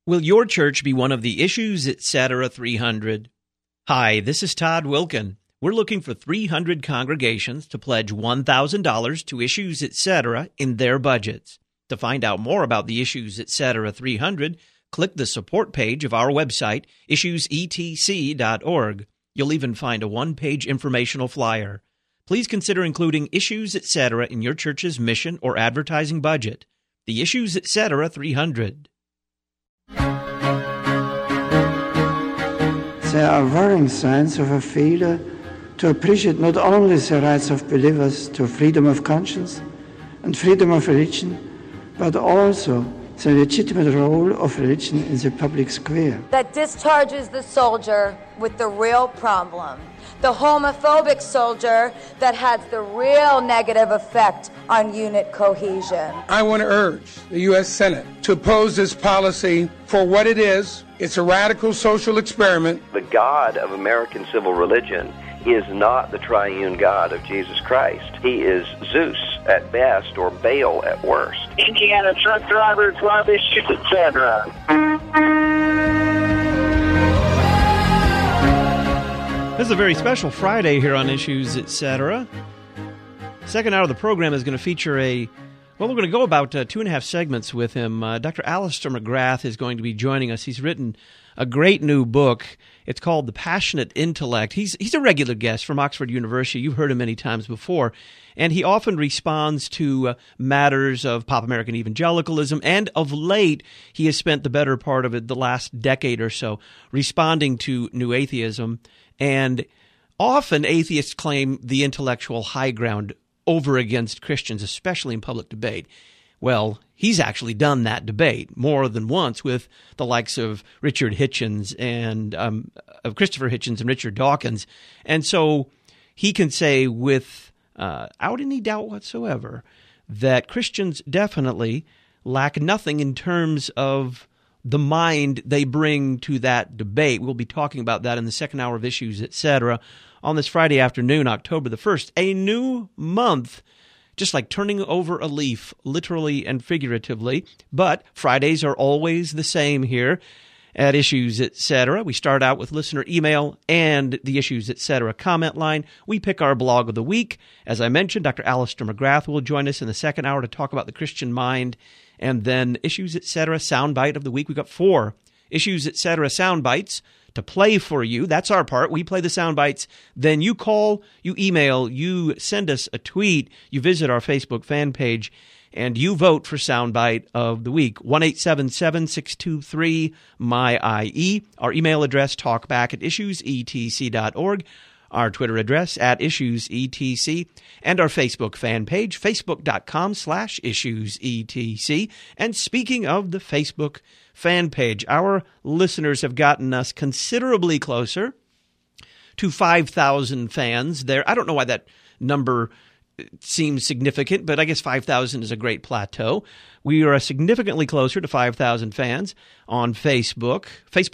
Will your church be one of the Issues Etc. 300? Hi, this is Todd Wilkin. We're looking for 300 congregations to pledge $1,000 to Issues Etc. in their budgets. To find out more about the Issues Etc. 300, click the support page of our website, issuesetc.org. You'll even find a one-page informational flyer. Please consider including Issues Etc. in your church's mission or advertising budget. The Issues Etc. 300. There are worrying signs of a failure to appreciate not only the rights of believers to freedom of conscience and freedom of religion, but also the legitimate role of religion in the public square. That discharges the soldier with the real problem, the homophobic soldier that has the real negative effect on unit cohesion. I want to urge the U.S. Senate to oppose this policy for what it is. It's a radical social experiment. The God of American civil religion is not the triune God of Jesus Christ. He is Zeus at best or Baal at worst. Indiana truck drivers love Issues Etc. This is a very special Friday here on Issues Etc. Second hour of the program is going to feature we're going to go about 2.5 segments with him. Dr. Alister McGrath is going to be joining us. He's written a great new book. It's called The Passionate Intellect. He's a regular guest from Oxford University. You've heard him many times before. And he often responds to matters of pop American evangelicalism. And of late, he has spent the better part of the last decade or so responding to new atheism. And often atheists claim the intellectual high ground over against Christians, especially in public debate. Well, he's actually done that debate more than once with the likes of Richard Hitchens and of Christopher Hitchens and Richard Dawkins. And so he can say without any doubt whatsoever that Christians definitely lack nothing in terms of the mind they bring to that debate. We'll be talking about that in the second hour of Issues, Etc. on this Friday afternoon, October the 1st. A new month, just like turning over a leaf, literally and figuratively. But Fridays are always the same here at Issues, Etc. We start out with listener email and the Issues, Etc. comment line. We pick our blog of the week. As I mentioned, Dr. Alister McGrath will join us in the second hour to talk about the Christian mind. And then Issues, Etc. soundbite of the week. We've got 4 Issues, Etc. soundbites to play for you. That's our part. We play the sound bites. Then you call, you email, you send us a tweet, you visit our Facebook fan page, and you vote for soundbite of the week. 1-877-623-MY-IE. Our email address, talkback@issuesetc.org. Our Twitter address, @IssuesETC. And our Facebook fan page, facebook.com/IssuesETC. And speaking of the Facebook fan page, our listeners have gotten us considerably closer to 5,000 fans there. I don't know why that number seems significant, but I guess 5,000 is a great plateau. We are significantly closer to 5,000 fans on Facebook,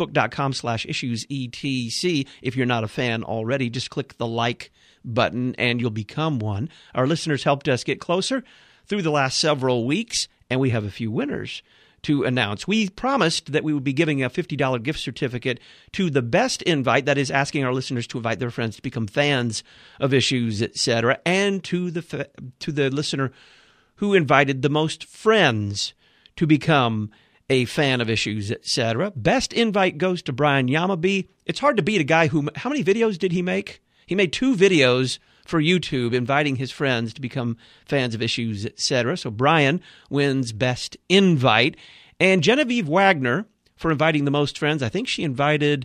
facebook.com/IssuesETC. If you're not a fan already, just click the like button and you'll become one. Our listeners helped us get closer through the last several weeks, and we have a few winners to announce. We promised that we would be giving a $50 gift certificate to the best invite, that is asking our listeners to invite their friends to become fans of Issues, Etc., and to the listener who invited the most friends to become a fan of Issues, Etc. Best invite goes to Brian Yamabe. It's hard to beat a guy who, how many videos did he make? He made 2 videos for YouTube inviting his friends to become fans of Issues, Etc. So Brian wins Best Invite. And Genevieve Wagner, for inviting the most friends, I think she invited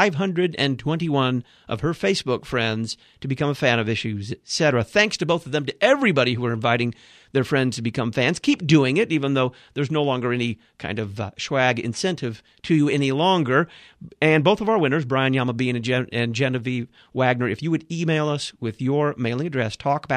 521 of her Facebook friends to become a fan of Issues, Etc. Thanks to both of them, to everybody who are inviting their friends to become fans. Keep doing it, even though there's no longer any kind of swag incentive to you any longer. And both of our winners, Brian Yamabe and Genevieve Wagner, if you would email us with your mailing address,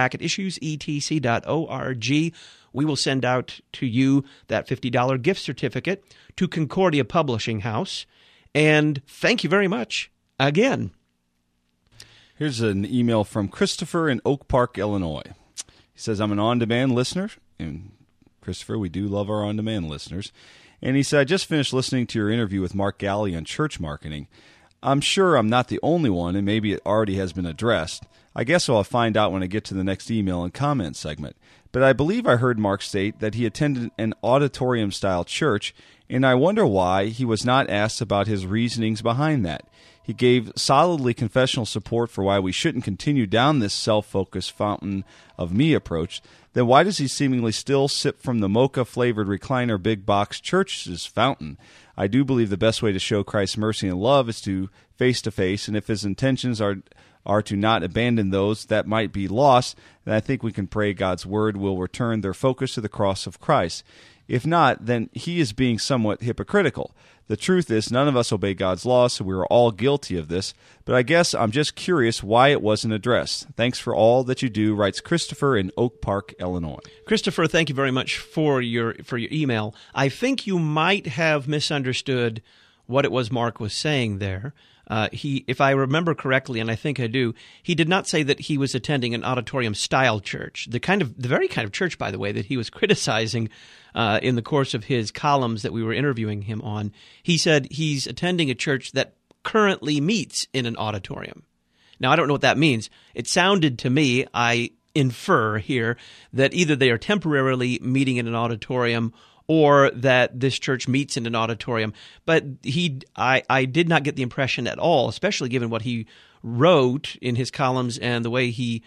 talkback@issuesetc.org, we will send out to you that $50 gift certificate to Concordia Publishing House. And thank you very much again. Here's an email from Christopher in Oak Park, Illinois. He says, I'm an on-demand listener. And Christopher, we do love our on-demand listeners. And he said, I just finished listening to your interview with Mark Galli on church marketing. I'm sure I'm not the only one, and maybe it already has been addressed. I guess I'll find out when I get to the next email and comment segment. But I believe I heard Mark state that he attended an auditorium-style church, and I wonder why he was not asked about his reasonings behind that. He gave solidly confessional support for why we shouldn't continue down this self-focused fountain of me approach. Then why does he seemingly still sip from the mocha-flavored recliner big box church's fountain? I do believe the best way to show Christ's mercy and love is to face-to-face, and if his intentions are to not abandon those that might be lost, then I think we can pray God's word will return their focus to the cross of Christ. If not, then he is being somewhat hypocritical. The truth is, none of us obey God's laws, so we are all guilty of this, but I guess I'm just curious why it wasn't addressed. Thanks for all that you do, writes Christopher in Oak Park, Illinois. Christopher, thank you very much for your email. I think you might have misunderstood what it was Mark was saying there. If I remember correctly, and I think I do, he did not say that he was attending an auditorium-style church. The very kind of church, by the way, that he was criticizing in the course of his columns that we were interviewing him on. He said he's attending a church that currently meets in an auditorium. Now, I don't know what that means. It sounded to me, I infer here, that either they are temporarily meeting in an auditorium or that this church meets in an auditorium. But I did not get the impression at all, especially given what he wrote in his columns and the way he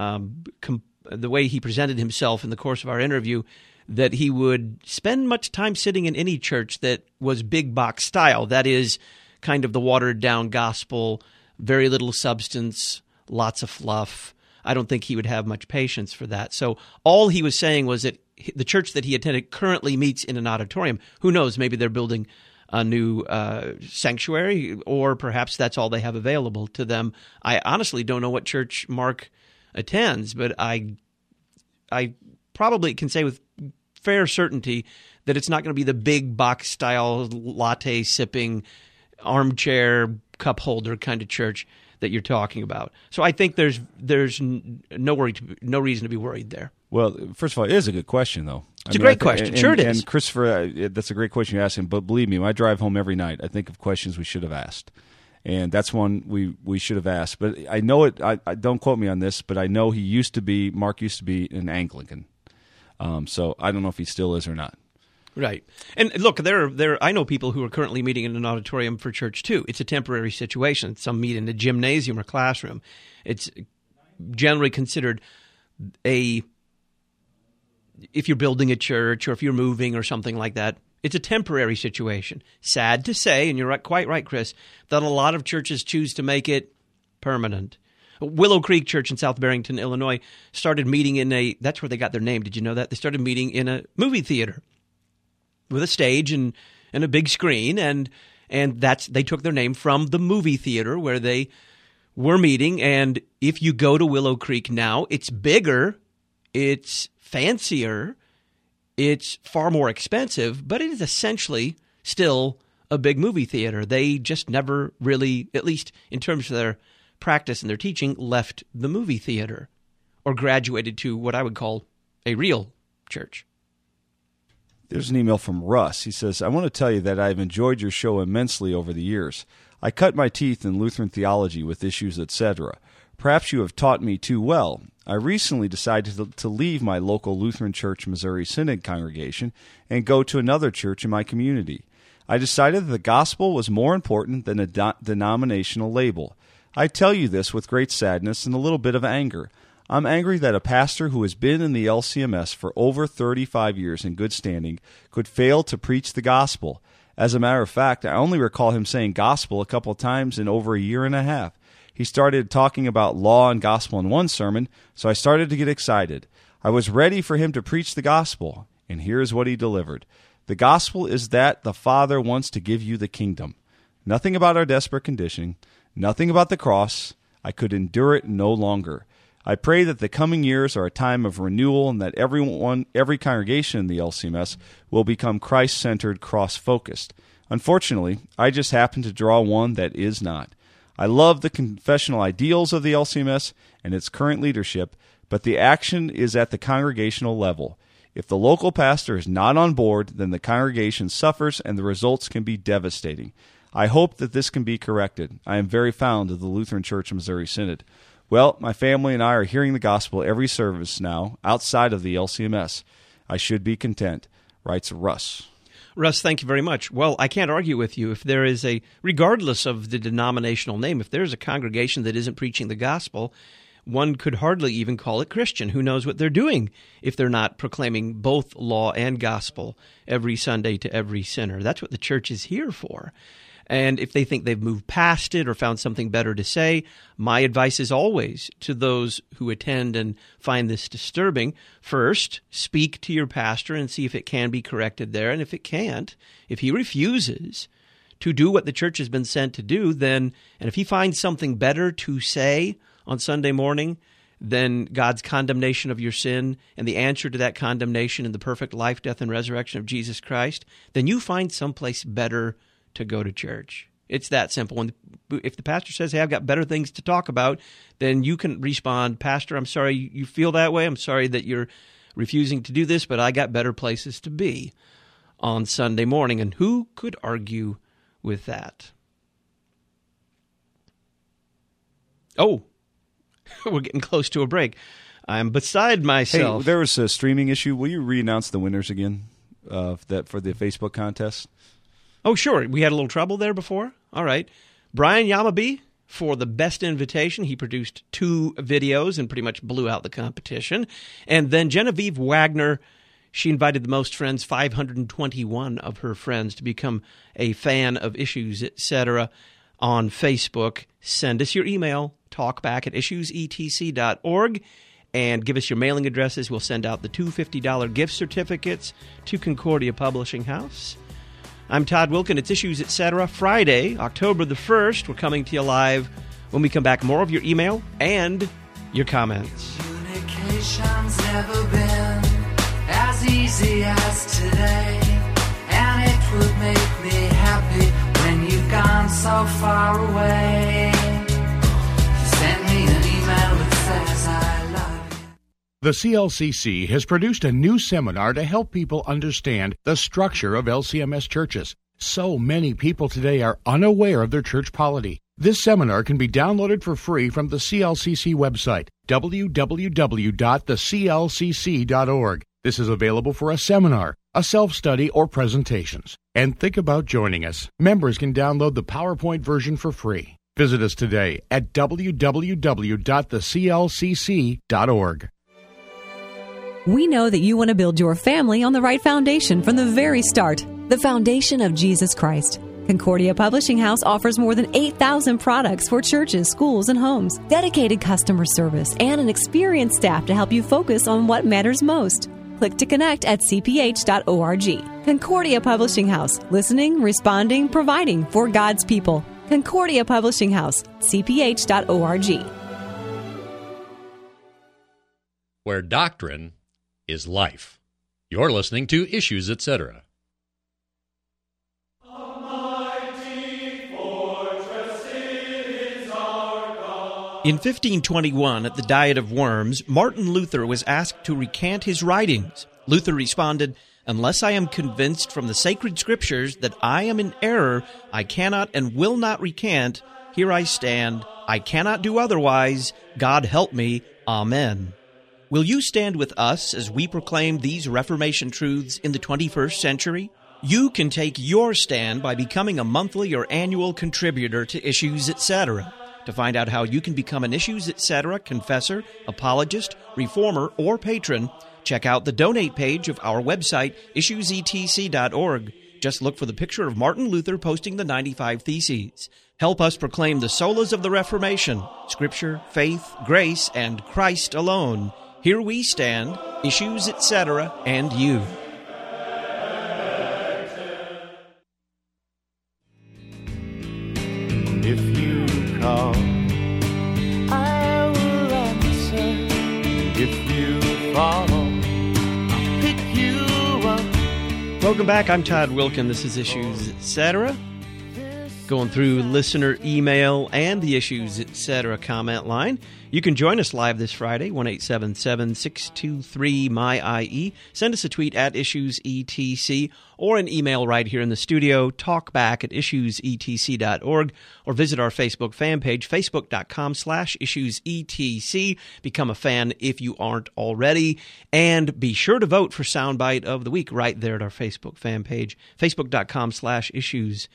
presented himself in the course of our interview, that he would spend much time sitting in any church that was big box style. That is kind of the watered down gospel, very little substance, lots of fluff. I don't think he would have much patience for that. So all he was saying was that the church that he attended currently meets in an auditorium. Who knows? Maybe they're building a new sanctuary, or perhaps that's all they have available to them. I honestly don't know what church Mark attends, but I probably can say with fair certainty that it's not going to be the big box style latte sipping armchair cup holder kind of church that you're talking about. So I think there's no reason to be worried there. Well, first of all, it is a good question, though. It's a great question. Sure it is. And Christopher, that's a great question you're asking. But believe me, when I drive home every night, I think of questions we should have asked. And that's one we should have asked. But I know it. I don't quote me on this, but I know Mark used to be an Anglican. So I don't know if he still is or not. Right. And look, I know people who are currently meeting in an auditorium for church too. It's a temporary situation. Some meet in a gymnasium or classroom. It's generally considered if you're building a church or if you're moving or something like that, it's a temporary situation. Sad to say, and you're quite right, Chris, that a lot of churches choose to make it permanent. Willow Creek Church in South Barrington, Illinois, started meeting that's where they got their name. Did you know that? They started meeting in a movie theater with a stage and a big screen, and they took their name from the movie theater where they were meeting. And if you go to Willow Creek now, it's bigger, it's fancier, it's far more expensive, but it is essentially still a big movie theater. They just never really, at least in terms of their practice and their teaching, left the movie theater or graduated to what I would call a real church. There's an email from Russ. He says, I want to tell you that I've enjoyed your show immensely over the years. I cut my teeth in Lutheran theology with issues, etc. Perhaps you have taught me too well. I recently decided to leave my local Lutheran Church Missouri Synod congregation and go to another church in my community. I decided that the gospel was more important than a denominational label. I tell you this with great sadness and a little bit of anger. I'm angry that a pastor who has been in the LCMS for over 35 years in good standing could fail to preach the gospel. As a matter of fact, I only recall him saying gospel a couple of times in over a year and a half. He started talking about law and gospel in one sermon, so I started to get excited. I was ready for him to preach the gospel, and here's what he delivered. The gospel is that the Father wants to give you the kingdom. Nothing about our desperate condition, nothing about the cross. I could endure it no longer. I pray that the coming years are a time of renewal and that every congregation in the LCMS will become Christ-centered, cross-focused. Unfortunately, I just happen to draw one that is not. I love the confessional ideals of the LCMS and its current leadership, but the action is at the congregational level. If the local pastor is not on board, then the congregation suffers and the results can be devastating. I hope that this can be corrected. I am very fond of the Lutheran Church Missouri Synod. Well, my family and I are hearing the gospel every service now, outside of the LCMS. I should be content, writes Russ. Russ, thank you very much. Well, I can't argue with you. If there is regardless of the denominational name, if there's a congregation that isn't preaching the gospel, one could hardly even call it Christian. Who knows what they're doing if they're not proclaiming both law and gospel every Sunday to every sinner? That's what the church is here for. And if they think they've moved past it or found something better to say, my advice is always to those who attend and find this disturbing, first, speak to your pastor and see if it can be corrected there. And if it can't, if he refuses to do what the church has been sent to do, then, and if he finds something better to say on Sunday morning, then God's condemnation of your sin and the answer to that condemnation in the perfect life, death, and resurrection of Jesus Christ, then you find someplace better to go to church. It's that simple. And if the pastor says, hey, I've got better things to talk about, then you can respond, Pastor, I'm sorry you feel that way. I'm sorry that you're refusing to do this, but I got better places to be on Sunday morning. And who could argue with that? Oh, we're getting close to a break. I'm beside myself. Hey, there was a streaming issue. Will you re-announce the winners again for the Facebook contest? Oh, sure. We had a little trouble there before. All right. Brian Yamabe for the best invitation. He produced 2 videos and pretty much blew out the competition. And then Genevieve Wagner, she invited the most friends, 521 of her friends, to become a fan of Issues, etc. on Facebook. Send us your email, talkback@issuesetc.org, and give us your mailing addresses. We'll send out the 2 $50 gift certificates to Concordia Publishing House. I'm Todd Wilken. It's Issues, Etc. Friday, October the 1st. We're coming to you live. When we come back, more of your email and your comments. Communication's never been as easy as today, and it would make me happy when you've gone so far away. Send me an email that says I love you. The CLCC has produced a new seminar to help people understand the structure of LCMS churches. So many people today are unaware of their church polity. This seminar can be downloaded for free from the CLCC website, www.theclcc.org. This is available for a seminar, a self-study, or presentations. And think about joining us. Members can download the PowerPoint version for free. Visit us today at www.theclcc.org. We know that you want to build your family on the right foundation from the very start, the foundation of Jesus Christ. Concordia Publishing House offers more than 8,000 products for churches, schools, and homes, dedicated customer service, and an experienced staff to help you focus on what matters most. Click to connect at cph.org. Concordia Publishing House, listening, responding, providing for God's people. Concordia Publishing House, cph.org. Where doctrine is life. You're listening to Issues, Etc. In 1521, at the Diet of Worms, Martin Luther was asked to recant his writings. Luther responded, "Unless I am convinced from the sacred scriptures that I am in error, I cannot and will not recant. Here I stand. I cannot do otherwise. God help me. Amen." Will you stand with us as we proclaim these Reformation truths in the 21st century? You can take your stand by becoming a monthly or annual contributor to Issues, Etc. To find out how you can become an Issues, Etc. confessor, apologist, reformer, or patron, check out the donate page of our website, issuesetc.org. Just look for the picture of Martin Luther posting the 95 Theses. Help us proclaim the solas of the Reformation, Scripture, faith, grace, and Christ alone. Here we stand, Issues, Etc., and you. If you call, I will answer. If you follow, I'll pick you up. Welcome back. I'm Todd Wilken. This is Issues, Etc. Going through listener email and the Issues Etc. comment line. You can join us live this Friday, 1-877-623-MY-IE. Send us a tweet at IssuesETC or an email right here in the studio, talkback@issuesetc.org, or visit our Facebook fan page, facebook.com/IssuesETC. Become a fan if you aren't already, and be sure to vote for Soundbite of the Week right there at our Facebook fan page, facebook.com/IssuesETC.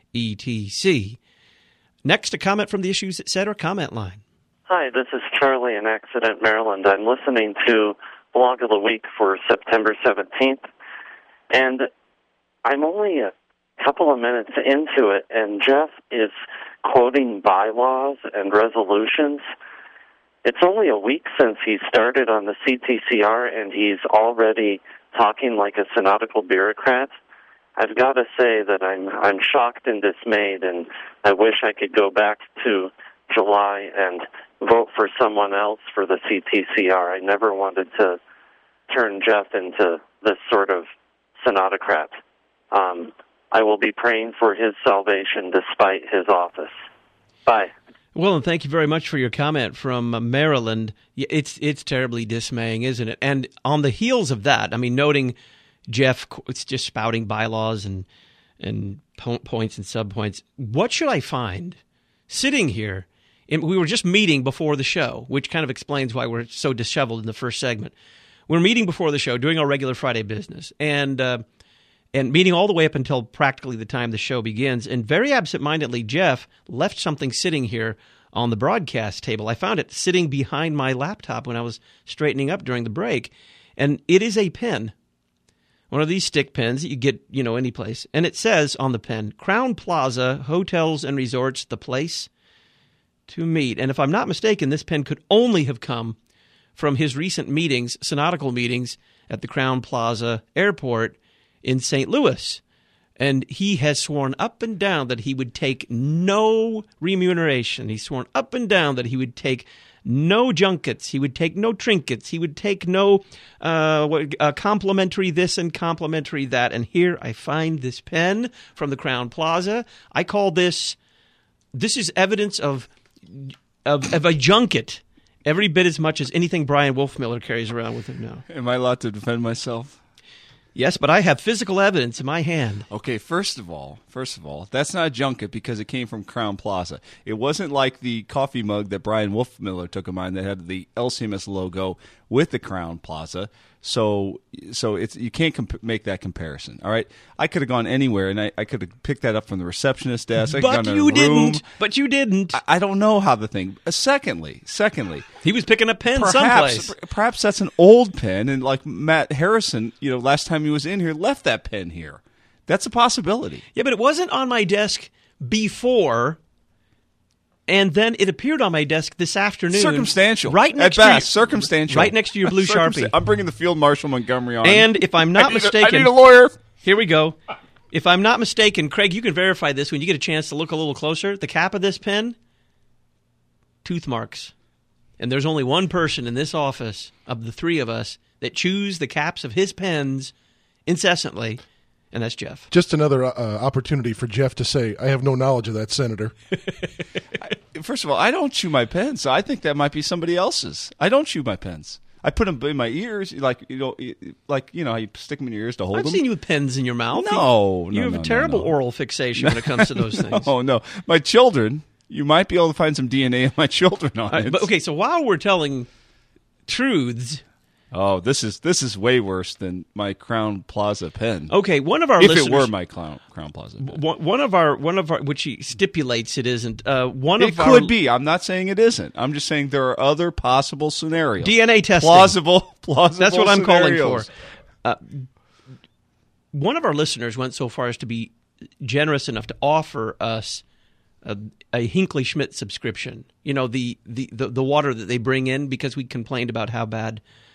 Next, a comment from the Issues Etc. comment line. Hi, this is Charlie in Accident, Maryland. I'm listening to Blog of the Week for September 17th, and I'm only a couple of minutes into it, and Jeff is quoting bylaws and resolutions. It's only a week since he started on the CTCR, and he's already talking like a synodical bureaucrat. I've got to say that I'm shocked and dismayed, and I wish I could go back to July and vote for someone else for the CTCR. I never wanted to turn Jeff into this sort of synodocrat. I will be praying for his salvation despite his office. Bye. Well, and thank you very much for your comment from Maryland. It's terribly dismaying, isn't it? And on the heels of that, I mean, noting Jeff, it's just spouting bylaws and points and subpoints. What should I find sitting here? We were just meeting before the show, which kind of explains why we're so disheveled in the first segment. We're meeting before the show, doing our regular Friday business, and meeting all the way up until practically the time the show begins. And very absentmindedly, Jeff left something sitting here on the broadcast table. I found it sitting behind my laptop when I was straightening up during the break, and it is a pen. One of these stick pens that you get, any place. And it says on the pen, Crown Plaza, Hotels and Resorts, the place to meet. And if I'm not mistaken, this pen could only have come from his recent meetings, synodical meetings, at the Crown Plaza Airport in St. Louis. And he has sworn up and down that he would take no remuneration. He's sworn up and down that he would take no junkets. He would take no trinkets. He would take no complimentary this and complimentary that. And here I find this pen from the Crown Plaza. I call this is evidence of a junket, every bit as much as anything Brian Wolfmiller carries around with him now. Am I allowed to defend myself? Yes, but I have physical evidence in my hand. Okay, first of all, that's not a junket because it came from Crown Plaza. It wasn't like the coffee mug that Brian Wolfmiller took of mine that had the LCMS logo with the Crown Plaza. So it's you can't make that comparison. All right, I could have gone anywhere and I could have picked that up from the receptionist desk. But you didn't. But you didn't. I don't know how the thing. Secondly, he was picking a pen someplace. Perhaps that's an old pen, and like Matt Harrison, last time he was in here, left that pen here. That's a possibility. Yeah, but it wasn't on my desk before. And then it appeared on my desk this afternoon. Circumstantial. Right next at best, circumstantial. Right next to your blue Sharpie. I'm bringing the Field Marshal Montgomery on. And if I'm not mistaken... I need a lawyer. Here we go. If I'm not mistaken, Craig, you can verify this when you get a chance to look a little closer. The cap of this pen, tooth marks. And there's only one person in this office of the three of us that chews the caps of his pens incessantly, and that's Jeff. Just another opportunity for Jeff to say, I have no knowledge of that, Senator. First of all, I don't chew my pens, so I think that might be somebody else's. I don't chew my pens. I put them in my ears, like how you stick them in your ears to hold them. I've seen you with pens in your mouth. You have a terrible oral fixation when it comes to those things. No. My children, you might be able to find some DNA of my children on it. But, okay, so while we're telling truths... Oh, this is way worse than my Crown Plaza pen. Okay, one of our listeners, if it were my Crown Plaza pen. One of our, which he stipulates it isn't. It could be. I'm not saying it isn't. I'm just saying there are other possible scenarios. DNA testing, plausible. That's what I'm scenarios. calling for. One of our listeners went so far as to be generous enough to offer us a Hinkley Schmidt subscription. The water that they bring in because we complained about how bad.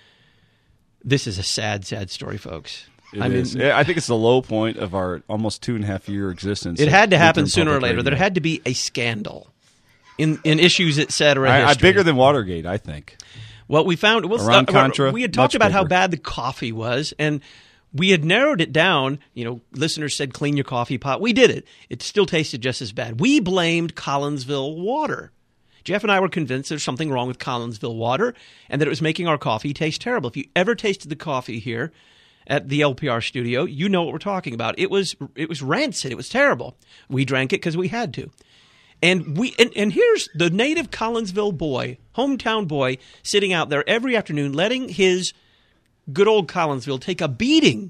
This is a sad, sad story, folks. I think it's the low point of our almost 2.5-year existence. It had to happen sooner or later. There had to be a scandal in Issues Etc. Bigger than Watergate, I think. Well, we found around Contra. We had talked about how bad the coffee was, and we had narrowed it down. Listeners said, clean your coffee pot. We did it. It still tasted just as bad. We blamed Collinsville water. Jeff and I were convinced there's something wrong with Collinsville water and that it was making our coffee taste terrible. If you ever tasted the coffee here at the LPR studio, you know what we're talking about. It was rancid. It was terrible. We drank it because we had to. And here's the native Collinsville boy, hometown boy, sitting out there every afternoon letting his good old Collinsville take a beating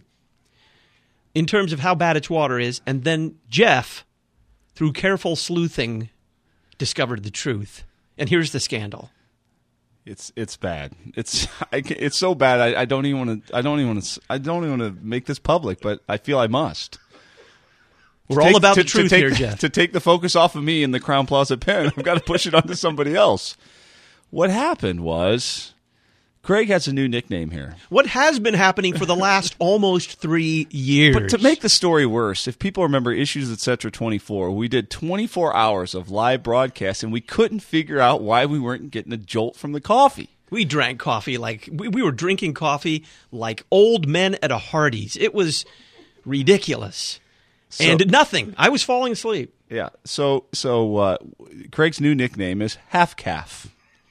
in terms of how bad its water is. And then Jeff, through careful sleuthing, discovered the truth. And here's the scandal. It's bad. It's so bad. I don't even want to make this public, but I feel I must. We're all about the truth here, Jeff. To take the focus off of me in the Crown Plaza pen, I've got to push it onto somebody else. What happened was Craig has a new nickname here. What has been happening for the last almost 3 years. But to make the story worse, if people remember Issues Etc. 24, we did 24 hours of live broadcast, and we couldn't figure out why we weren't getting a jolt from the coffee. We drank coffee like we were drinking coffee like old men at a Hardee's. It was ridiculous. And nothing. I was falling asleep. Yeah. So Craig's new nickname is Half Calf.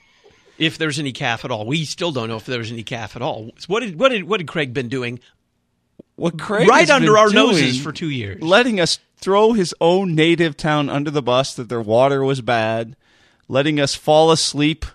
If there's any calf at all. We still don't know if there's any calf at all. What had Craig been doing? What Craig right has under been our doing, noses for 2 years. Letting us throw his own native town under the bus that their water was bad, letting us fall asleep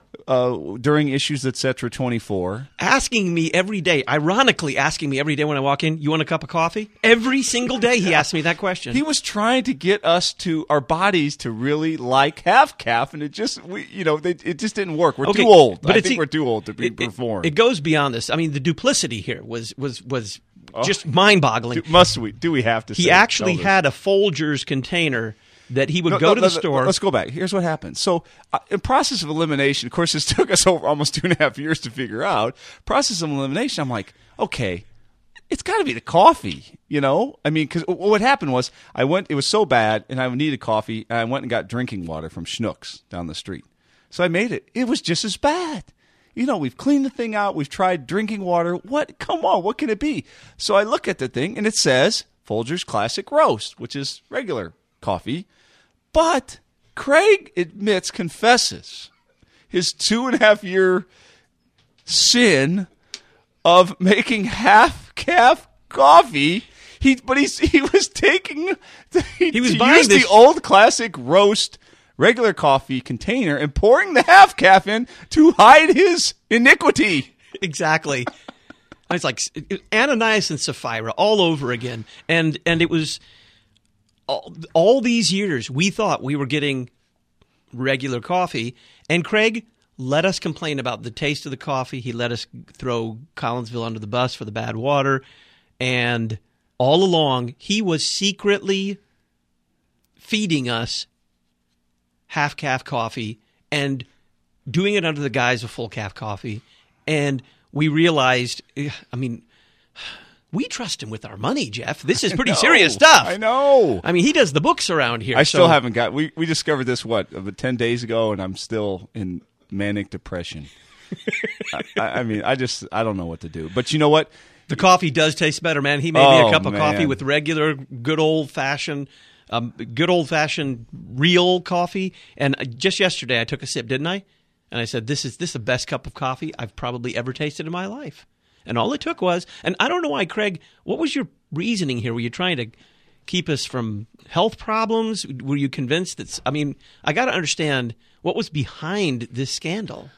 during Issues Etc. 24. Asking me every day, ironically asking me every day when I walk in, you want a cup of coffee? Every single day he asked me that question. He was trying to get us to our bodies to really like Half Calf, and it just didn't work. We're too old. I think we're too old to be performed. It goes beyond this. I mean, the duplicity here was just mind-boggling. Do we have to say? He actually had a Folgers container that he would go to the store. Let's go back. Here's what happened. So, in process of elimination, of course, this took us over almost 2.5 years to figure out. Process of elimination, I'm like, okay, it's got to be the coffee, I mean, because what happened was it was so bad, and I needed coffee, and I went and got drinking water from Schnucks down the street. So I made it. It was just as bad. We've cleaned the thing out. We've tried drinking water. Come on, what can it be? So I look at the thing, and it says Folgers Classic Roast, which is regular coffee. But Craig confesses his 2.5-year sin of making Half Calf coffee. He was taking the old Classic Roast regular coffee container and pouring the Half Calf in to hide his iniquity. Exactly. It's like Ananias and Sapphira all over again, and it was. All these years, we thought we were getting regular coffee, and Craig let us complain about the taste of the coffee. He let us throw Collinsville under the bus for the bad water, and all along, he was secretly feeding us Half Calf coffee and doing it under the guise of full calf coffee, and we realized, we trust him with our money, Jeff. This is pretty serious stuff. I know. I mean, he does the books around here. I still haven't got. We discovered this 10 days ago, and I'm still in manic depression. I don't know what to do. But you know what? The coffee does taste better, man. He made me a cup of coffee with regular, good old fashioned real coffee. And just yesterday, I took a sip, didn't I? And I said, "This is the best cup of coffee I've probably ever tasted in my life." And all it took was, and I don't know why, Craig, what was your reasoning here? Were you trying to keep us from health problems? Were you convinced that, I got to understand what was behind this scandal.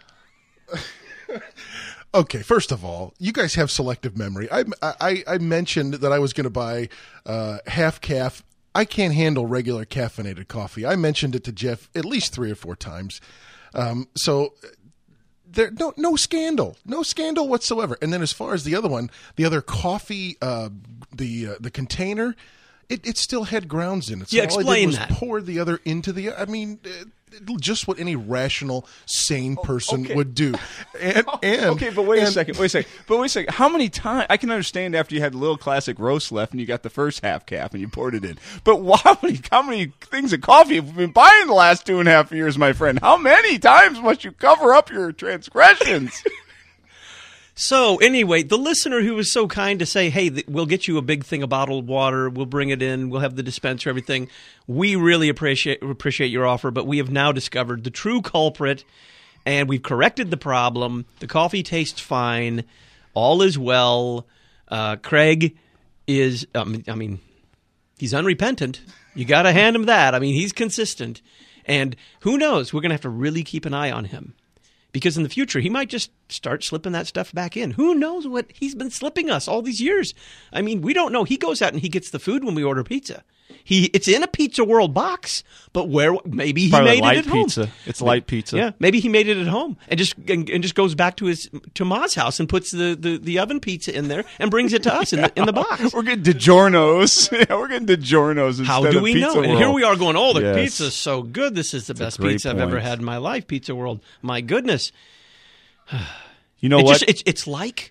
Okay, first of all, you guys have selective memory. I mentioned that I was going to buy Half Calf. I can't handle regular caffeinated coffee. I mentioned it to Jeff at least 3 or 4 times. So there no scandal whatsoever. And then as far as the other one, the other coffee, the container, it still had grounds in it. So explain all I did was that. Pour the other into the. Just what any rational, sane person would do. But wait a second. How many times? I can understand after you had a little Classic Roast left and you got the first Half Calf and you poured it in. But how many things of coffee have you been buying the last 2.5 years, my friend? How many times must you cover up your transgressions? So anyway, the listener who was so kind to say, hey, we'll get you a big thing of bottled water, we'll bring it in, we'll have the dispenser, everything. We really appreciate your offer, but we have now discovered the true culprit, and we've corrected the problem. The coffee tastes fine. All is well. Craig is, he's unrepentant. You got to hand him that. I mean, he's consistent. And who knows? We're going to have to really keep an eye on him. Because in the future, he might just start slipping that stuff back in. Who knows what he's been slipping us all these years? I mean, we don't know. He goes out and he gets the food when we order pizza. It's in a Pizza World box, but maybe he made it at home. It's light pizza. Yeah, maybe he made it at home and just goes back to Ma's house and puts the oven pizza in there and brings it to us in the box. We're getting DiGiorno's. Yeah, we're getting DiGiorno's instead How do we of Pizza know? World. And here we are going, the Yes. pizza's so good. This is the best a great pizza I've ever point. had in my life, Pizza World. My goodness. You know what? It's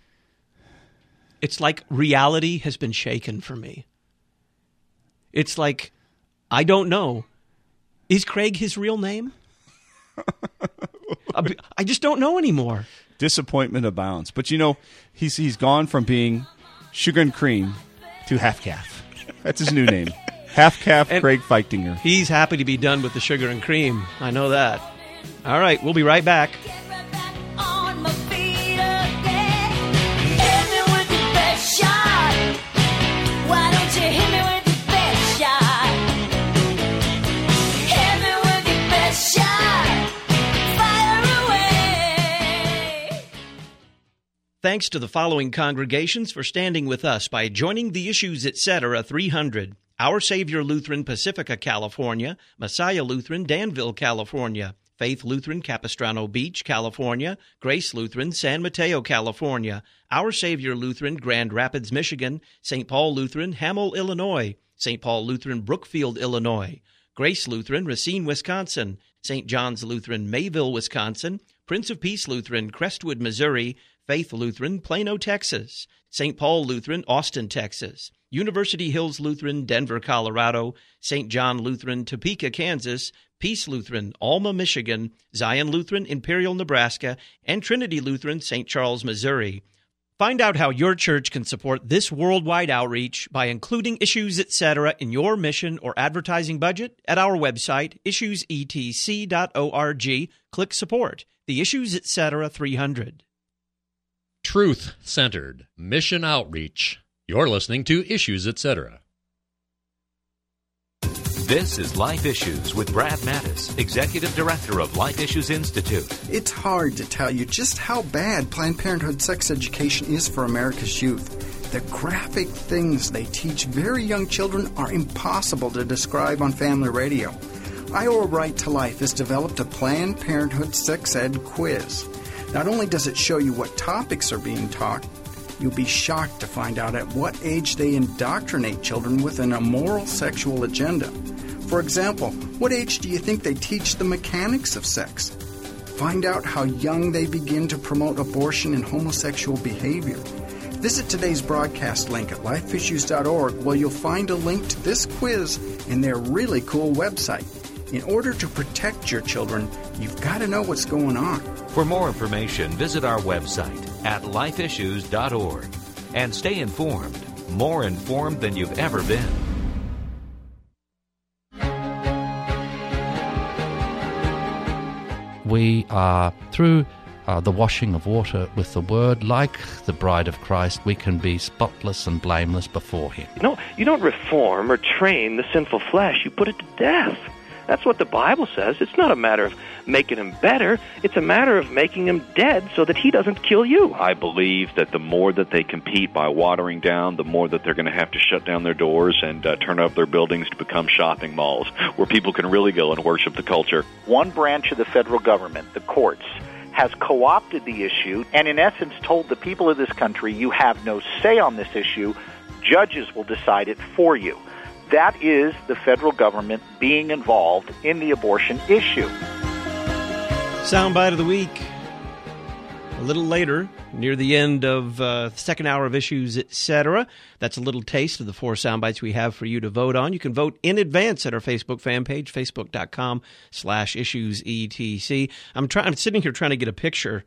like reality has been shaken for me. It's like, I don't know. Is Craig his real name? I just don't know anymore. Disappointment abounds. But he's gone from being sugar and cream to half calf. That's his new name. Half calf Craig Feichtinger. He's happy to be done with the sugar and cream. I know that. All right, we'll be right back. Thanks to the following congregations for standing with us by joining the Issues Etc. 300. Our Savior Lutheran, Pacifica, California. Messiah Lutheran, Danville, California. Faith Lutheran, Capistrano Beach, California. Grace Lutheran, San Mateo, California. Our Savior Lutheran, Grand Rapids, Michigan. St. Paul Lutheran, Hamel, Illinois. St. Paul Lutheran, Brookfield, Illinois. Grace Lutheran, Racine, Wisconsin. St. John's Lutheran, Mayville, Wisconsin. Prince of Peace Lutheran, Crestwood, Missouri. Faith Lutheran, Plano, Texas. St. Paul Lutheran, Austin, Texas. University Hills Lutheran, Denver, Colorado. St. John Lutheran, Topeka, Kansas. Peace Lutheran, Alma, Michigan. Zion Lutheran, Imperial, Nebraska. And Trinity Lutheran, St. Charles, Missouri. Find out how your church can support this worldwide outreach by including Issues Etc. in your mission or advertising budget at our website, issuesetc.org. Click Support. The Issues Etc. 300. Truth-centered mission outreach. You're listening to Issues Etc. This is Life Issues with Brad Mattis, Executive Director of Life Issues Institute. It's hard to tell you just how bad Planned Parenthood sex education is for America's youth. The graphic things they teach very young children are impossible to describe on family radio. Iowa Right to Life has developed a Planned Parenthood sex ed quiz. Not only does it show you what topics are being taught, you'll be shocked to find out at what age they indoctrinate children with an immoral sexual agenda. For example, what age do you think they teach the mechanics of sex? Find out how young they begin to promote abortion and homosexual behavior. Visit today's broadcast link at lifeissues.org, where you'll find a link to this quiz and their really cool website. In order to protect your children, you've got to know what's going on. For more information, visit our website at lifeissues.org and stay informed, more informed than you've ever been. We are, through the washing of water with the Word, like the bride of Christ, we can be spotless and blameless before Him. No, you don't reform or train the sinful flesh. You put it to death. That's what the Bible says. It's not a matter of making him better. It's a matter of making him dead so that he doesn't kill you. I believe that the more that they compete by watering down, the more that they're going to have to shut down their doors and turn up their buildings to become shopping malls where people can really go and worship the culture. One branch of the federal government, the courts, has co-opted the issue and in essence told the people of this country, you have no say on this issue. Judges will decide it for you. That is the federal government being involved in the abortion issue. Soundbite of the week. A little later, near the end of the second hour of Issues, Etc. That's a little taste of the 4 soundbites we have for you to vote on. You can vote in advance at our Facebook fan page, facebook.com/issuesetc. I'm sitting here trying to get a picture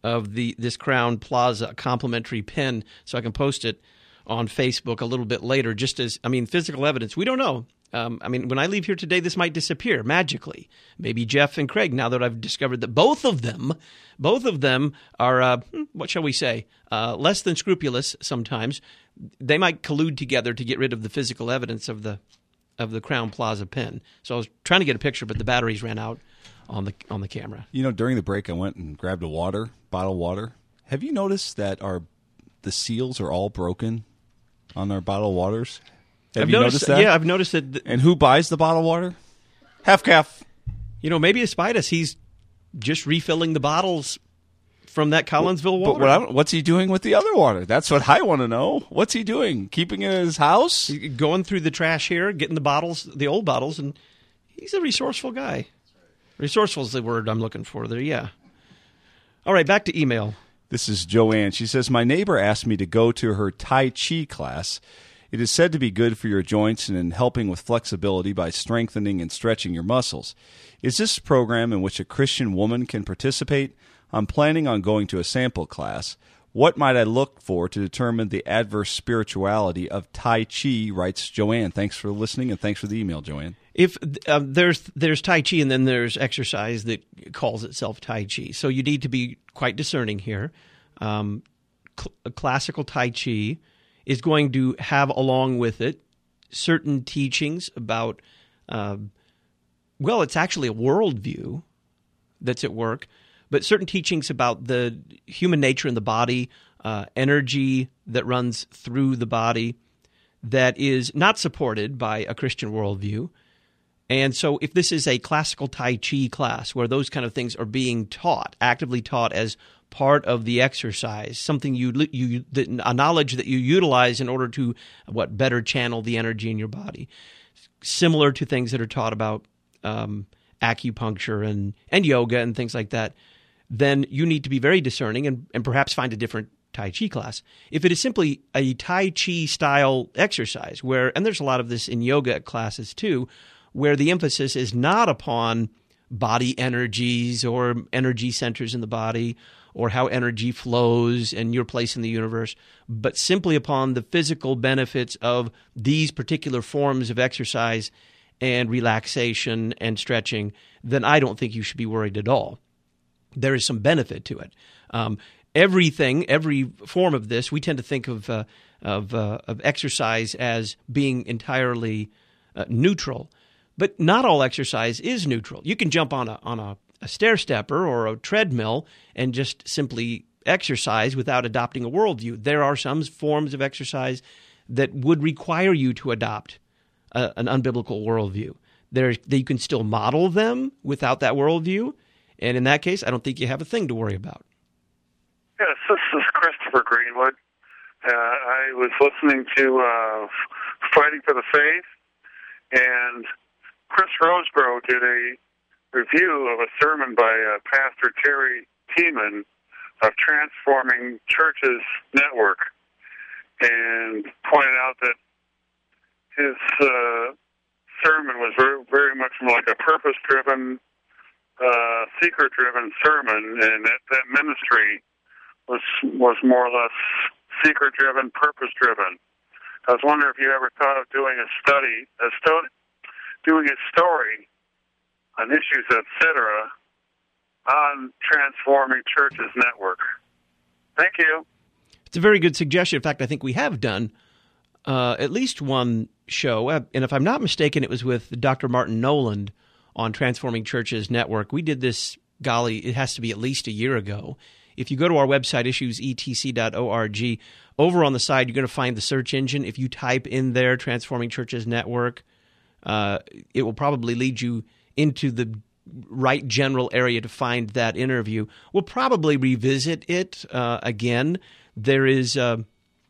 of this Crown Plaza complimentary pen, so I can post it on Facebook a little bit later. Just as, physical evidence, we don't know. When I leave here today, this might disappear magically. Maybe Jeff and Craig, now that I've discovered that both of them are, what shall we say, less than scrupulous sometimes, they might collude together to get rid of the physical evidence of the Crown Plaza pen. So I was trying to get a picture, but the batteries ran out on the camera. During the break, I went and grabbed a bottle of water. Have you noticed that the seals are all broken on our bottled waters? Have you noticed that? Yeah, I've noticed that. And who buys the bottled water? Half calf. Maybe despite us, he's just refilling the bottles from that Collinsville water. But what's he doing with the other water? That's what I want to know. What's he doing? Keeping it in his house? Going through the trash here, getting the old bottles, and he's a resourceful guy. Resourceful is the word I'm looking for there, yeah. All right, back to email. This is Joanne. She says, my neighbor asked me to go to her Tai Chi class. It is said to be good for your joints and in helping with flexibility by strengthening and stretching your muscles. Is this a program in which a Christian woman can participate? I'm planning on going to a sample class. What might I look for to determine the adverse spirituality of Tai Chi, writes Joanne. Thanks for listening, and thanks for the email, Joanne. If there's Tai Chi and then there's exercise that calls itself Tai Chi. So you need to be quite discerning here. Classical Tai Chi is going to have along with it certain teachings about, it's actually a worldview that's at work, but certain teachings about the human nature in the body, energy that runs through the body that is not supported by a Christian worldview. And so if this is a classical Tai Chi class where those kind of things are being taught, actively taught as part of the exercise, something a knowledge that you utilize in order to better channel the energy in your body, similar to things that are taught about acupuncture and yoga and things like that, then you need to be very discerning and perhaps find a different Tai Chi class. If it is simply a Tai Chi style exercise and there's a lot of this in yoga classes too, where the emphasis is not upon body energies or energy centers in the body or how energy flows and your place in the universe, but simply upon the physical benefits of these particular forms of exercise and relaxation and stretching, then I don't think you should be worried at all. There is some benefit to it. Every form of this, we tend to think of exercise as being entirely neutral, but not all exercise is neutral. You can jump on a stair stepper or a treadmill and just simply exercise without adopting a worldview. There are some forms of exercise that would require you to adopt an unbiblical worldview. You can still model them without that worldview, and in that case, I don't think you have a thing to worry about. Yes, this is Christopher Greenwood. I was listening to Fighting for the Faith, and Chris Roseborough did a review of a sermon by Pastor Terry Tiemann of Transforming Churches Network, and pointed out that his sermon was very, very much more like a purpose-driven, seeker-driven sermon, and that ministry was more or less seeker-driven, purpose-driven. I was wondering if you ever thought of doing doing a story on issues, etc., on Transforming Churches Network. Thank you. It's a very good suggestion. In fact, I think we have done at least one show, and if I'm not mistaken, it was with Dr. Martin Noland on Transforming Churches Network. We did this, it has to be at least a year ago. If you go to our website, issuesetc.org, over on the side, you're going to find the search engine. If you type in there, Transforming Churches Network, it will probably lead you into the right general area to find that interview. We'll probably revisit it again. There is in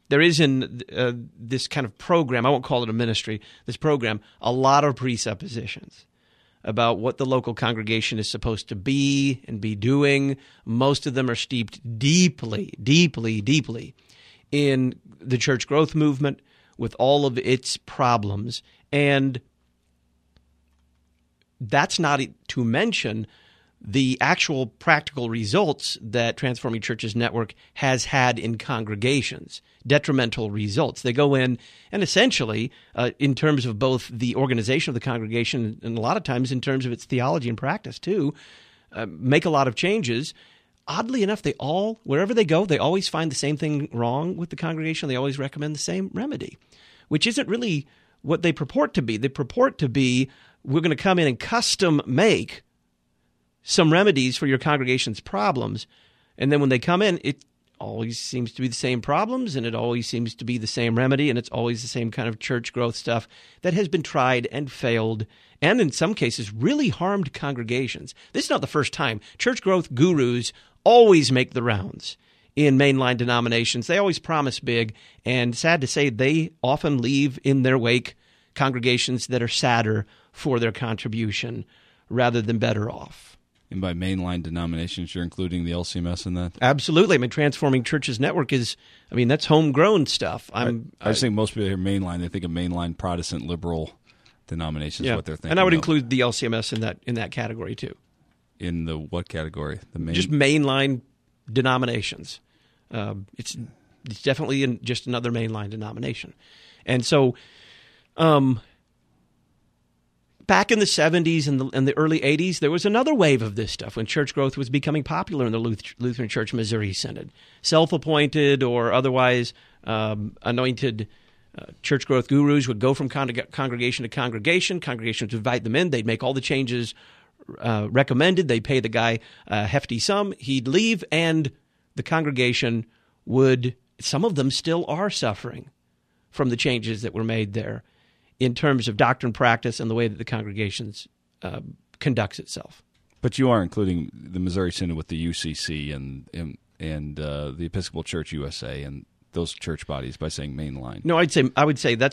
this kind of program, I won't call it a ministry, this program, a lot of presuppositions about what the local congregation is supposed to be and be doing. Most of them are steeped deeply, deeply, deeply in the church growth movement with all of its problems. And that's not to mention the actual practical results that Transforming Churches Network has had in congregations, detrimental results. They go in and essentially, in terms of both the organization of the congregation and a lot of times in terms of its theology and practice too, make a lot of changes. Oddly enough, wherever they go, they always find the same thing wrong with the congregation. They always recommend the same remedy, which isn't really what they purport to be. They purport to be, we're going to come in and custom make some remedies for your congregation's problems. And then when they come in, it always seems to be the same problems, and it always seems to be the same remedy, and it's always the same kind of church growth stuff that has been tried and failed, and in some cases really harmed congregations. This is not the first time. Church growth gurus always make the rounds in mainline denominations. They always promise big, and sad to say, they often leave in their wake congregations that are sadder for their contribution rather than better off. And by mainline denominations, you're including the LCMS in that? Absolutely. I mean, Transforming Churches Network that's homegrown stuff. I just think most people hear mainline, they think of mainline Protestant liberal denominations, what they're thinking. And I would include the LCMS in that category too. In the what category? Just mainline denominations. It's definitely just another mainline denomination. And so back in the 70s and the early 80s, there was another wave of this stuff when church growth was becoming popular in the Lutheran Church Missouri Synod. Self-appointed or otherwise anointed church growth gurus would go from congregation to congregation. Congregations would invite them in. They'd make all the changes recommended. They'd pay the guy a hefty sum. He'd leave, and the congregation would, some of them still are suffering from the changes that were made there in terms of doctrine, practice, and the way that the congregations conducts itself. But you are including the Missouri Synod with the UCC and the Episcopal Church USA and those church bodies by saying mainline. No, I would say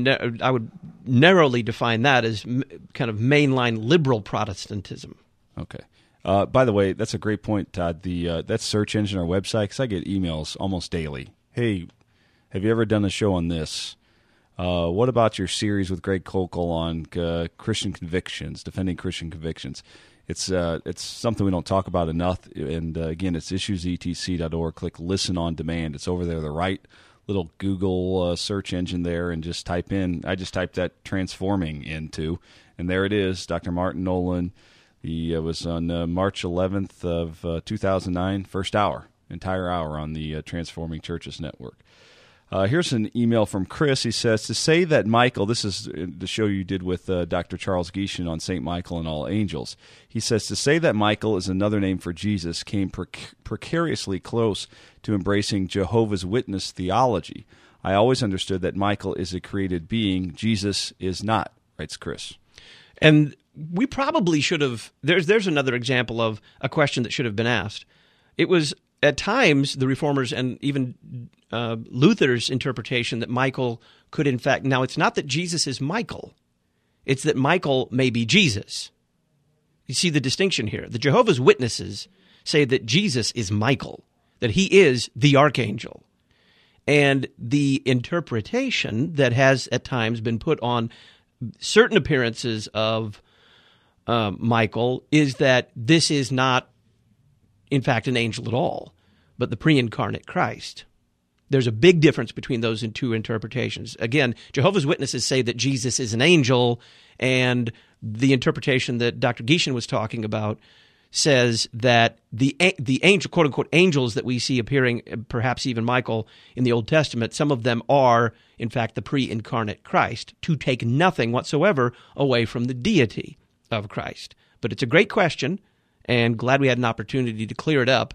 I would narrowly define that as kind of mainline liberal Protestantism. Okay. By the way, that's a great point, Todd. That search engine on our website, because I get emails almost daily. Hey, have you ever done a show on this? What about your series with Greg Kokel on Christian convictions, defending Christian convictions? It's something we don't talk about enough, and again, it's issuesetc.org. Click Listen on Demand. It's over there, the right little Google search engine there, and just type in. I just typed that transforming into, and there it is. Dr. Martin Nolan. He was on March 11th of 2009, first entire hour on the Transforming Churches Network. Here's an email from Chris. He says, to say that Michael, this is the show you did with Dr. Charles Gieshin on St. Michael and all angels. He says, to say that Michael is another name for Jesus came precariously close to embracing Jehovah's Witness theology. I always understood that Michael is a created being. Jesus is not, writes Chris. And we probably should have, there's another example of a question that should have been asked. It was at times the Reformers and even Luther's interpretation that Michael could in fact, now it's not that Jesus is Michael, it's that Michael may be Jesus. You see the distinction here. The Jehovah's Witnesses say that Jesus is Michael, that he is the archangel. And the interpretation that has at times been put on certain appearances of Michael is that this is not, in fact, an angel at all, but the pre-incarnate Christ. There's a big difference between those two interpretations. Again, Jehovah's Witnesses say that Jesus is an angel, and the interpretation that Dr. Gieshin was talking about says that the angel, quote-unquote, angels that we see appearing, perhaps even Michael, in the Old Testament, some of them are, in fact, the pre-incarnate Christ, to take nothing whatsoever away from the deity of Christ. But it's a great question, and glad we had an opportunity to clear it up.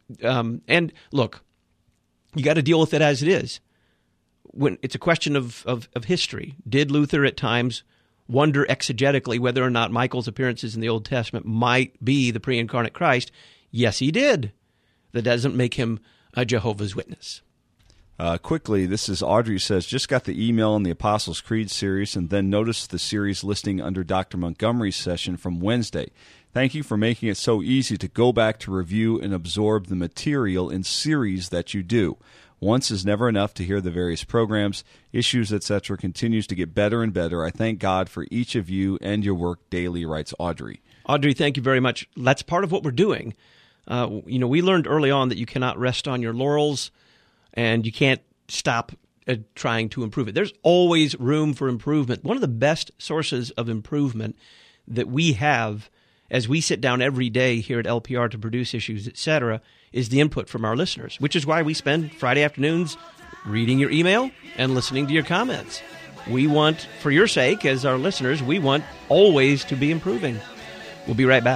And look, you got to deal with it as it is. When it's a question of history. Did Luther at times wonder exegetically whether or not Michael's appearances in the Old Testament might be the pre-incarnate Christ? Yes, he did. That doesn't make him a Jehovah's Witness. Quickly, this is Audrey says, just got the email on the Apostles' Creed series and then noticed the series listing under Dr. Montgomery's session from Wednesday. Thank you for making it so easy to go back to review and absorb the material in series that you do. Once is never enough to hear the various programs, issues, etc. continues to get better and better. I thank God for each of you and your work daily, writes Audrey. Audrey, thank you very much. That's part of what we're doing. We learned early on that you cannot rest on your laurels, and you can't stop trying to improve it. There's always room for improvement. One of the best sources of improvement that we have as we sit down every day here at LPR to produce Issues, etc., is the input from our listeners, which is why we spend Friday afternoons reading your email and listening to your comments. We want, for your sake, as our listeners, we want always to be improving. We'll be right back.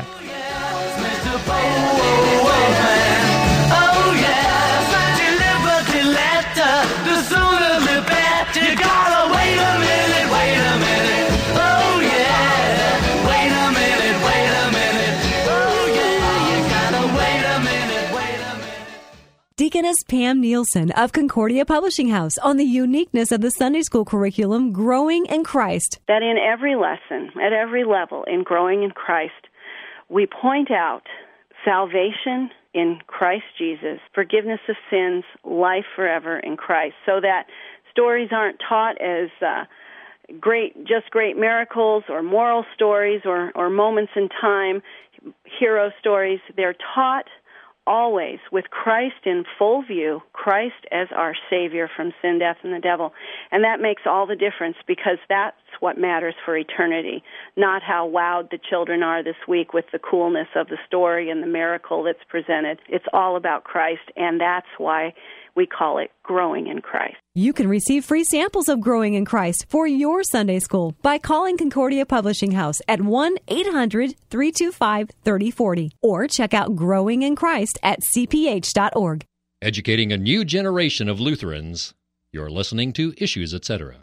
Deaconess Pam Nielsen of Concordia Publishing House on the uniqueness of the Sunday school curriculum, Growing in Christ. That in every lesson, at every level in Growing in Christ, we point out salvation in Christ Jesus, forgiveness of sins, life forever in Christ, so that stories aren't taught as great miracles or moral stories or moments in time, hero stories. They're taught always with Christ in full view, Christ as our Savior from sin, death, and the devil. And that makes all the difference, because that's what matters for eternity, not how wowed the children are this week with the coolness of the story and the miracle that's presented. It's all about Christ, and that's why we call it Growing in Christ. You can receive free samples of Growing in Christ for your Sunday school by calling Concordia Publishing House at 1-800-325-3040 or check out Growing in Christ at cph.org. Educating a new generation of Lutherans. You're listening to Issues, etc.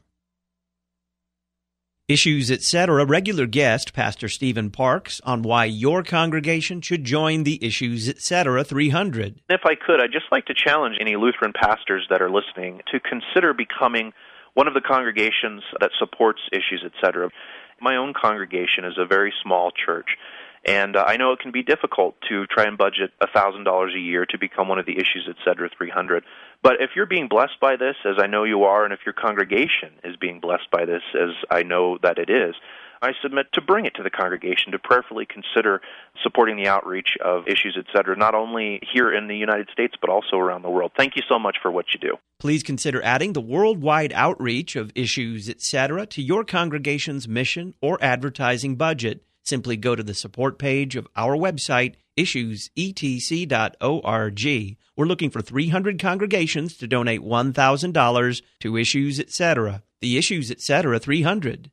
Issues, etc. Regular guest, Pastor Stephen Parks, on why your congregation should join the Issues, etc. 300. If I could, I'd just like to challenge any Lutheran pastors that are listening to consider becoming one of the congregations that supports Issues, etc. My own congregation is a very small church, and I know it can be difficult to try and budget $1,000 a year to become one of the Issues, etc. 300. But if you're being blessed by this, as I know you are, and if your congregation is being blessed by this, as I know that it is, I submit to bring it to the congregation to prayerfully consider supporting the outreach of Issues, etc., not only here in the United States, but also around the world. Thank you so much for what you do. Please consider adding the worldwide outreach of Issues, etc. to your congregation's mission or advertising budget. Simply go to the support page of our website, issuesetc.org. We're looking for 300 congregations to donate $1,000 to Issues, etc. The Issues, etc. 300.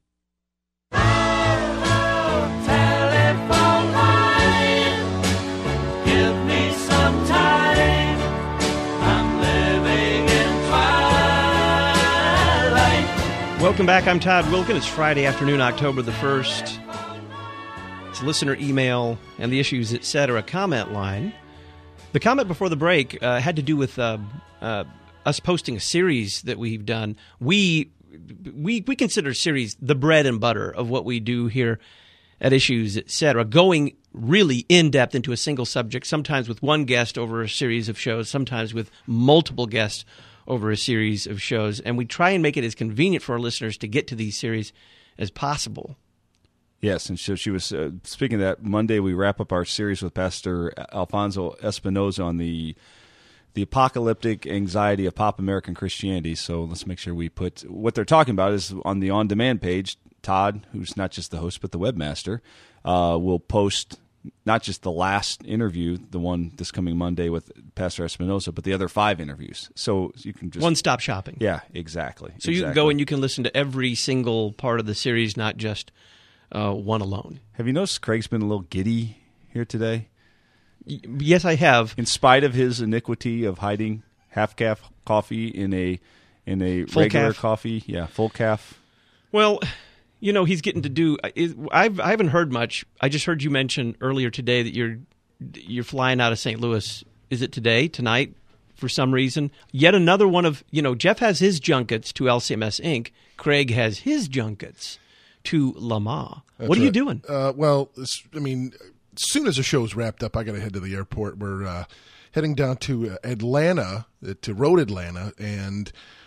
Welcome back. I'm Todd Wilkin. It's Friday afternoon, October the 1st. It's listener email and the Issues, etc. comment line. The comment before the break had to do with us posting a series that we've done. We consider series the bread and butter of what we do here at Issues, etc., going really in-depth into a single subject, sometimes with one guest over a series of shows, sometimes with multiple guests over a series of shows. And we try and make it as convenient for our listeners to get to these series as possible. Yes, and so she was speaking of that. Monday we wrap up our series with Pastor Alfonso Espinoza on the apocalyptic anxiety of pop American Christianity. So let's make sure we put what they're talking about is on the on-demand page. Todd, who's not just the host but the webmaster, will post not just the last interview, the one this coming Monday with Pastor Espinoza, but the other 5 interviews. So you can just one-stop shopping. Yeah, exactly. So you can go and you can listen to every single part of the series, not just one alone. Have you noticed Craig's been a little giddy here today? Yes, I have. In spite of his iniquity of hiding half-calf coffee in a full regular calf coffee, full calf. Well, you know, he's getting to do. I haven't heard much. I just heard you mention earlier today that you're flying out of St. Louis. Is it today, tonight, for some reason? Yet another one of, Jeff has his junkets to LCMS Inc. Craig has his junkets to Lamar. What are you doing? Well, as soon as the show's wrapped up, I got to head to the airport. We're heading down to Atlanta, to Road Atlanta, and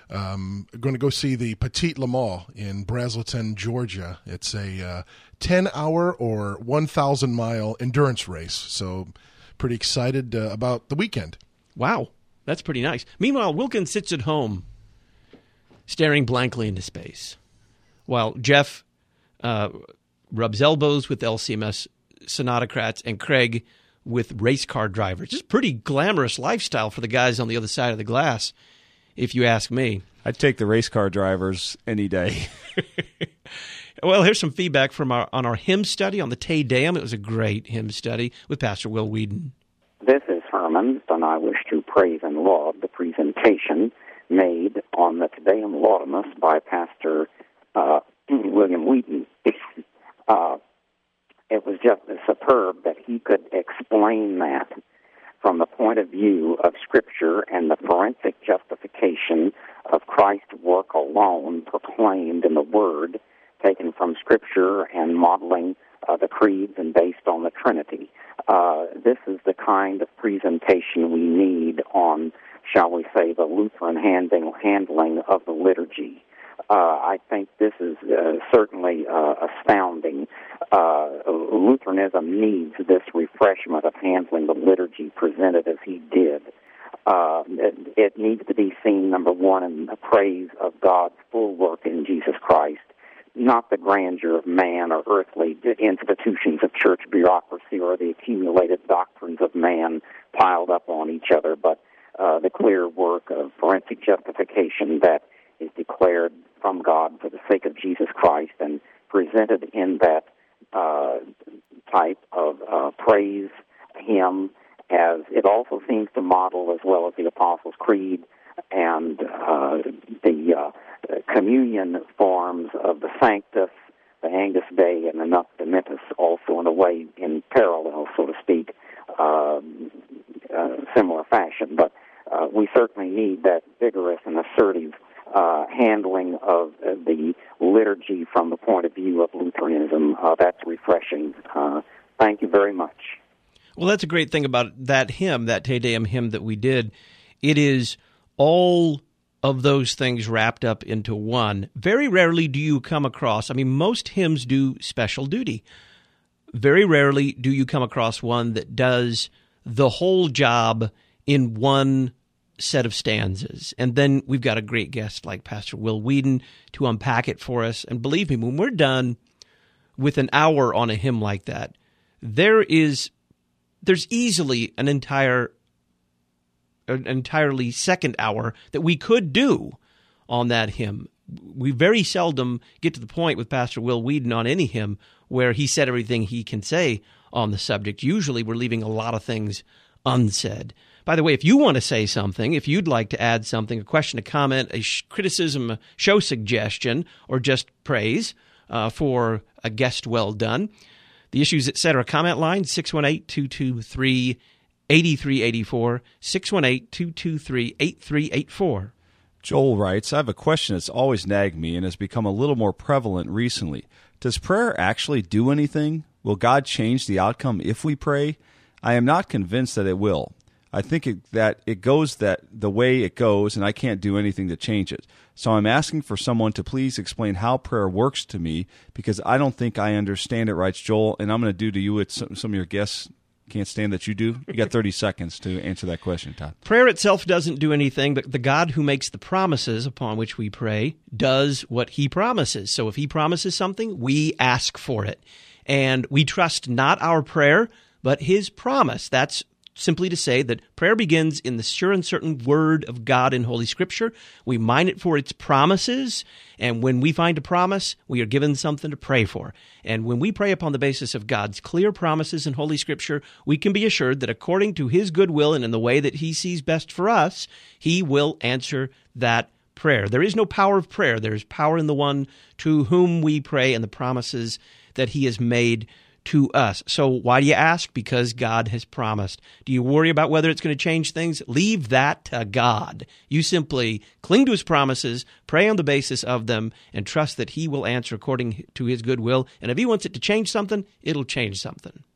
Going to go see the Petite Le Mans in Braselton, Georgia. It's a 10-hour or 1,000-mile endurance race. So pretty excited about the weekend. Wow, that's pretty nice. Meanwhile, Wilkins sits at home staring blankly into space while Jeff rubs elbows with LCMS Sonatocrats and Craig with race car drivers. Just pretty glamorous lifestyle for the guys on the other side of the glass, if you ask me. I'd take the race car drivers any day. Well, here's some feedback on our hymn study on the Te Deum. It was a great hymn study with Pastor Will Whedon. This is Herman, and I wish to praise and laud the presentation made on the Te Deum Laudamus by Pastor William Whedon. It was just superb that he could explain that from the point of view of Scripture and the forensic justification of Christ's work alone proclaimed in the Word, taken from Scripture and modeling the creeds and based on the Trinity. This is the kind of presentation we need on, shall we say, the Lutheran handling of the liturgy. I think this is certainly astounding. Lutheranism needs this refreshment of handling the liturgy presented as he did. It needs to be seen, number one, in the praise of God's full work in Jesus Christ, not the grandeur of man or earthly institutions of church bureaucracy or the accumulated doctrines of man piled up on each other, but the clear work of forensic justification that is declared from God for the sake of Jesus Christ and presented in that type of praise hymn, as it also seems to model, as well as the Apostles' Creed and the communion forms of the Sanctus, the Angus Dei, and the Nunc Dimittis, also in a way in parallel, so to speak, similar fashion. But we certainly need that vigorous and assertive handling of the liturgy from the point of view of Lutheranism. That's refreshing. Thank you very much. Well, that's a great thing about that hymn, that Te Deum hymn that we did. It is all of those things wrapped up into one. Very rarely do you come across, most hymns do special duty. Very rarely do you come across one that does the whole job in one set of stanzas. And then we've got a great guest like Pastor Will Whedon to unpack it for us. And believe me, when we're done with an hour on a hymn like that, there's easily an entirely second hour that we could do on that hymn. We very seldom get to the point with Pastor Will Whedon on any hymn where he said everything he can say on the subject. Usually we're leaving a lot of things unsaid. By the way, if you want to say something, if you'd like to add something, a question, a comment, a criticism, a show suggestion, or just praise for a guest well done, the Issues Etc. comment line, 618-223-8384, 618-223-8384. Joel writes, I have a question that's always nagged me and has become a little more prevalent recently. Does prayer actually do anything? Will God change the outcome if we pray? I am not convinced that it will. I think that it goes the way it goes, and I can't do anything to change it. So I'm asking for someone to please explain how prayer works to me, because I don't think I understand it, writes Joel, and I'm going to do to you what some of your guests can't stand that you do. You got 30 seconds to answer that question, Todd. Prayer itself doesn't do anything, but the God who makes the promises upon which we pray does what he promises. So if he promises something, we ask for it. And we trust not our prayer, but his promise. That's simply to say that prayer begins in the sure and certain Word of God in Holy Scripture. We mine it for its promises, and when we find a promise, we are given something to pray for. And when we pray upon the basis of God's clear promises in Holy Scripture, we can be assured that according to his good will and in the way that he sees best for us, he will answer that prayer. There is no power of prayer. There is power in the one to whom we pray and the promises that he has made to us. So why do you ask? Because God has promised. Do you worry about whether it's going to change things? Leave that to God. You simply cling to his promises, pray on the basis of them, and trust that he will answer according to his good will. And if he wants it to change something, it'll change something.